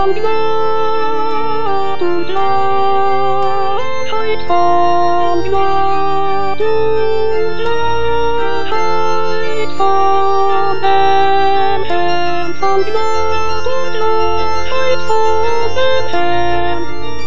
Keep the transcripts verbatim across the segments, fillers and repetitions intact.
van glad och glad, höjd van glad och glad, höjd van dem hem, van glad och glad, höjd van dem hem.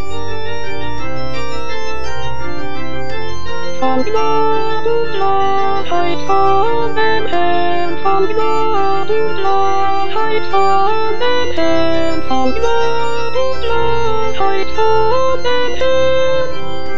Van glad och glad, höjd van dem hem, van glad och glad, höjd van dem hem, van glad och glad, höjd van dem hem.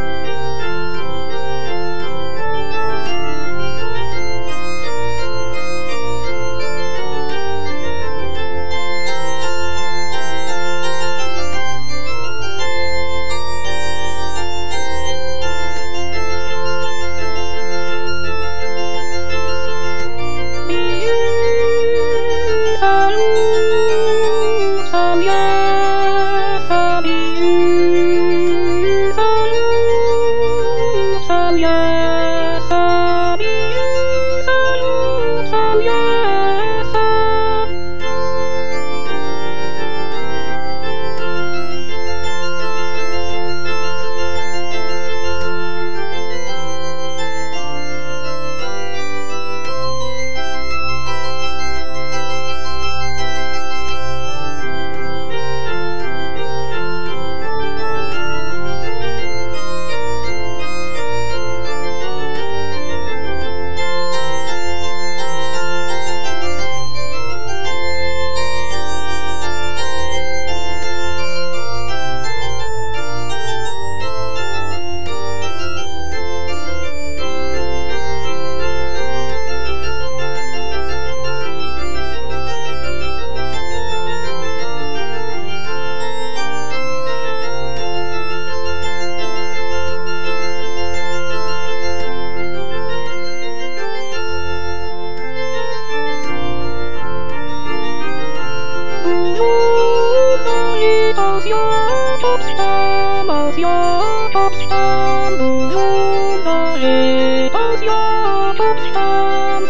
Als jag toppstam, als jag toppstam, beroende als jag toppstam.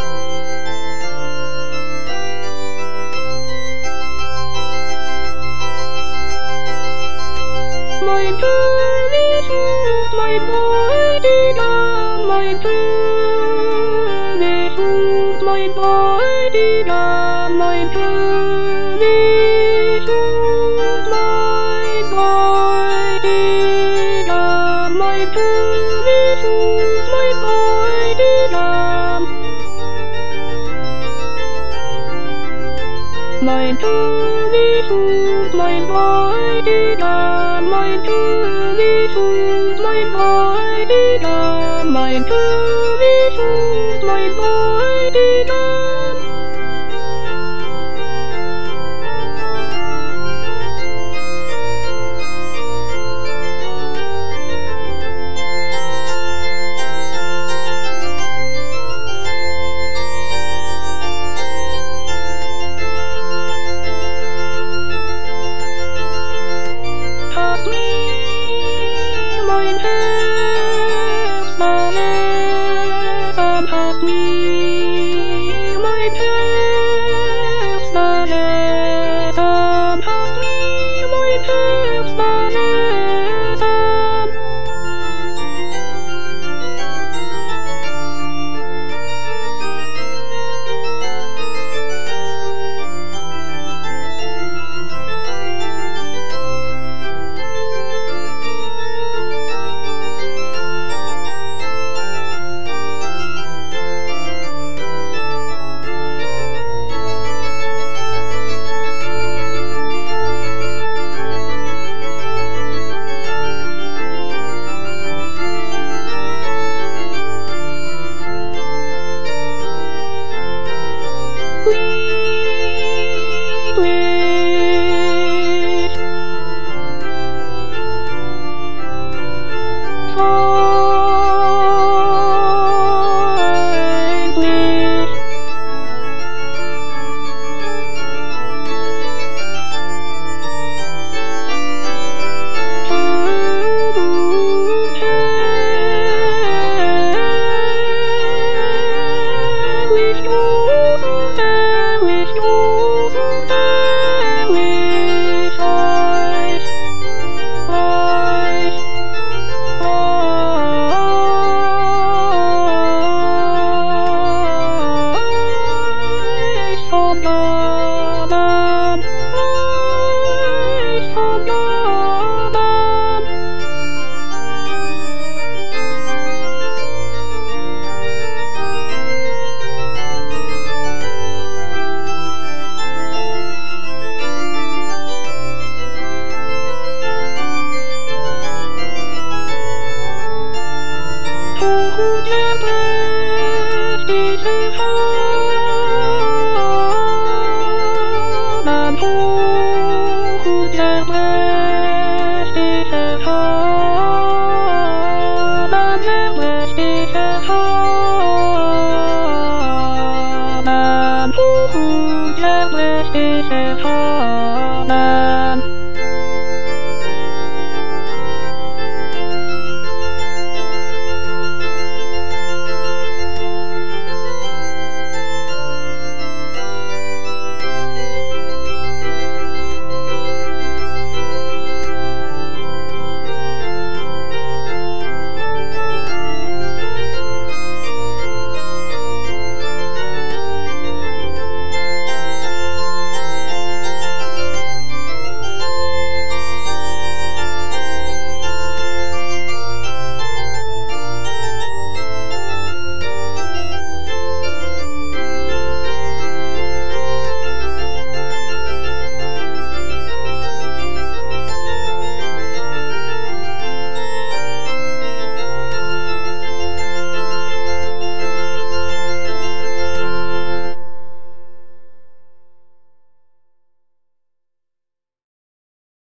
Mein König und mein Bräutigam, mein König und mein Bräutigam, mein König und mein Bräutigam, mein König und mein Bräutigam. Mein König und mein Bräutigam, mein König und mein Bräutigam, mein König und mein Bräutigam. Hast mir mein Herz verletzet, hast mir